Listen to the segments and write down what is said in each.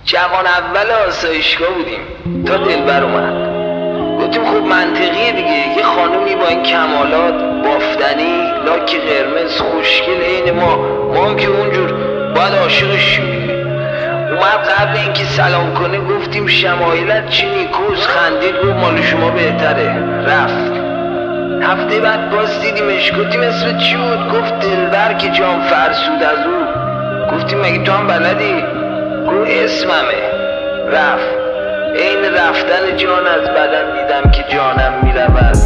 جوان اول آسایشگاه بودیم تا دلبر اومد. گفتیم خب منطقیه دیگه، یه خانومی با این کمالات، بافتنی، لاک قرمز، خوشگل عین ما هم که اونجور باید عاشقش شدیم. اومد قبل اینکه سلام کنه گفتیم شمایلت چی نیکوست، خندید گفت مال شما بهتره، رفت. هفته بعد باز دیدیمش، گفتیم اسمت چی بود؟ گفت دلبر که جام فرسود از او. گفتیم مگه تو هم بلدی؟ گفت اسممه، رفت. عین رفتن جان از بدن دیدم که جانم میرود.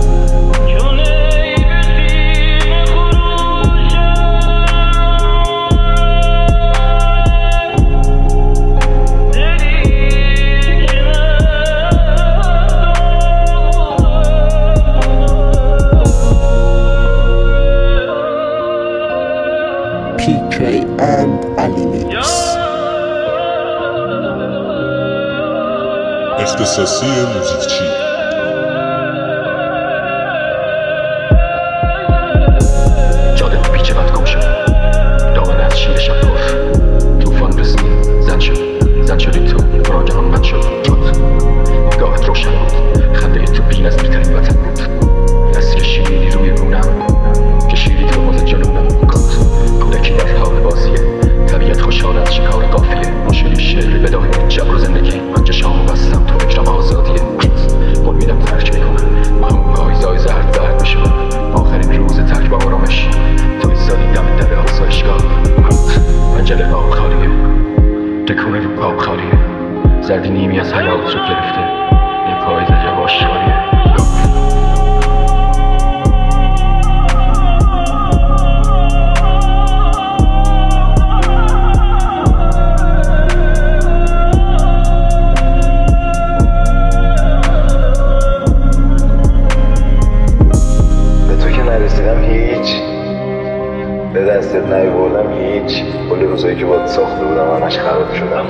PK and Ali Mix. اختصاصی موزیکچی جاده پیچه بد گم شد، دامن از شیر شب گفت توفان رسید، زن شدی تو برای جهان بد شد. نگاهت روشن بود، خنده تو بی نظیر ترین وطن بود. اسیر شیرینی روی مونم، کشیدی تو باز جنونم. کودکی در حال بازیه، طبیعت خوشحال از شکار قافیه. مشکلی شعر بدای جبر و زندگی، من چشامو بستم تو فکرم آزادیه. قول میدم ترک میکنم، همون پایزای زرد میشم. آخرین روز ترک با آرامش، تو ایستادی دم در آسایشگاه. پنجره آب خالیه، تکونه رو پاپ خالیه. زردی نیمی از حیات رو گرفته، این پاییز جواش خالیه. به دستت نیاوردم هیچ. کل روزایی که باید ساخته بودم همش خراب شدم.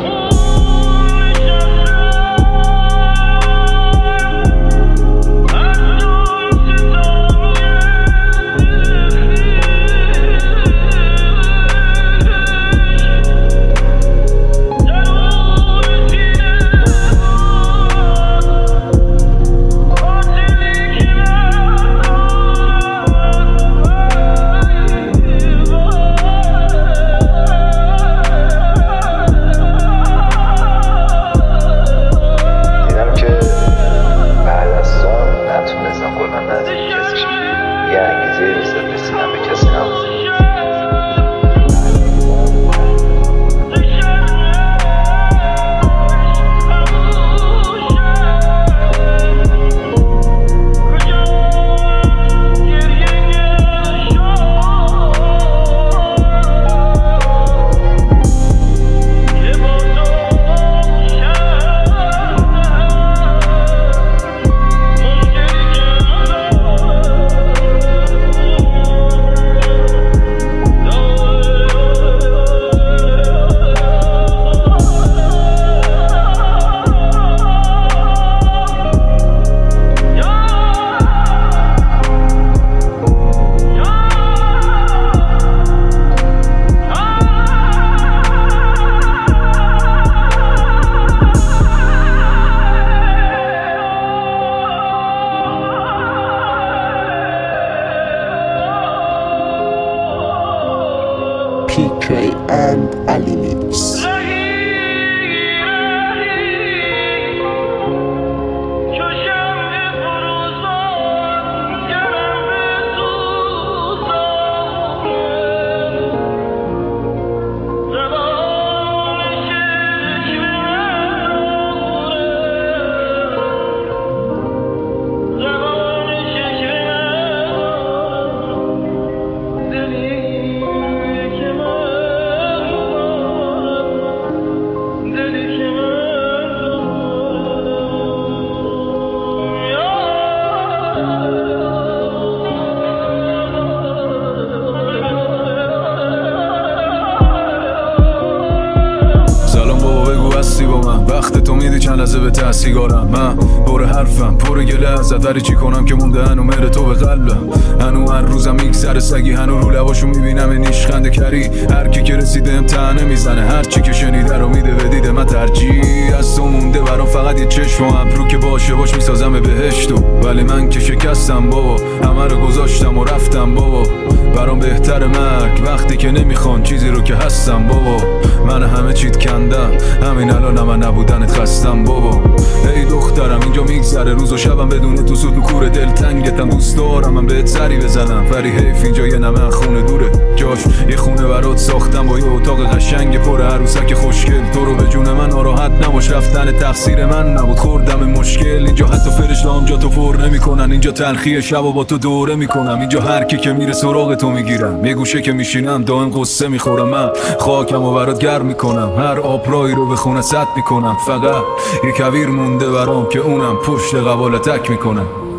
هستی با من، وقت تو میدی چند لحظه به سیگارم. من پر حرفم پر گله ازت، ولی چی کنم که مونده هنو مهر تو به قلبم. هنو هر روزم میگذره سگی، هنو رو لباشو میبینم نیشخنده کری. هر کی که رسیده امتحانه میزنه، هر چی که شنیده رو میده به دیده. من ترجیح از تو مونده برام فقط یه چشم و ابرو که باشه باش میسازم به بهشتو. ولی من که شکستم بابا، همه رو گذاشتم و رفتم بابا. برام بهتر مرگ وقتی که نمیخوان چیزی رو که هستم بابا. من همه چیت کندم، همین الان من نبودنت خستم بابا. ای دخترم اینجا میگذره روز و شبم بدون تو سود نکور دلتنگتم. دوست دارم من بهت سری بزنم، ولی حیف اینجا یه نمه خونه دوره. جاش یه خونه برات ساختم با یه اتاق قشنگ پر عروسک خوشگل. تو رو به جون من ناراحت نباش، رفتن تقصیر من نبود، خوردم مشکل. اینجا حتی فرشته هم جا تو پر نمیکنن، اینجا تلخی شب و با تو دوره میکنم. اینجا هر کی که میره سراغ تو میگیرم، یه گوشه که میشینم دائم قصه میخورم. من خاکم و برات گرم میکنم، هر آبرایی رو به خونه سد میکنم. فقط یه کویر مونده برام که اونم پشت قبال تک میکنم.